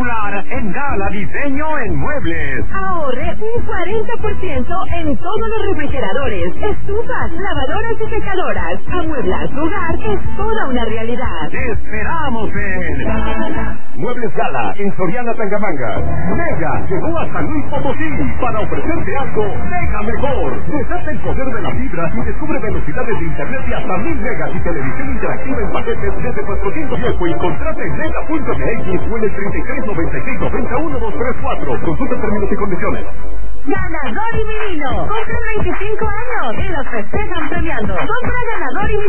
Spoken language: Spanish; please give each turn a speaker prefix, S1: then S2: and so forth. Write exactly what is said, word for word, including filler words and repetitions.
S1: espectacular en Gala Diseño en Muebles.
S2: Ahorre un cuarenta por ciento en todos los refrigeradores, estufas, lavadoras y secadoras. Amueblar tu hogar es toda una realidad.
S1: ¡Te esperamos en Muebles Gala, en Soriana Tangamanga! Mega llegó a San Luis Potosí para ofrecerte algo mega mejor. Desata el poder de la fibra y descubre velocidades de internet de hasta mil megas y televisión interactiva en paquetes desde cuatrocientos y contrata en mega punto m x o en el treinta y tres noventa y seis noventa uno dos tres cuatro. Consulta términos y condiciones.
S2: Ganador y Divino. Compra veinticinco años y los festejan premiando. Compra Ganador y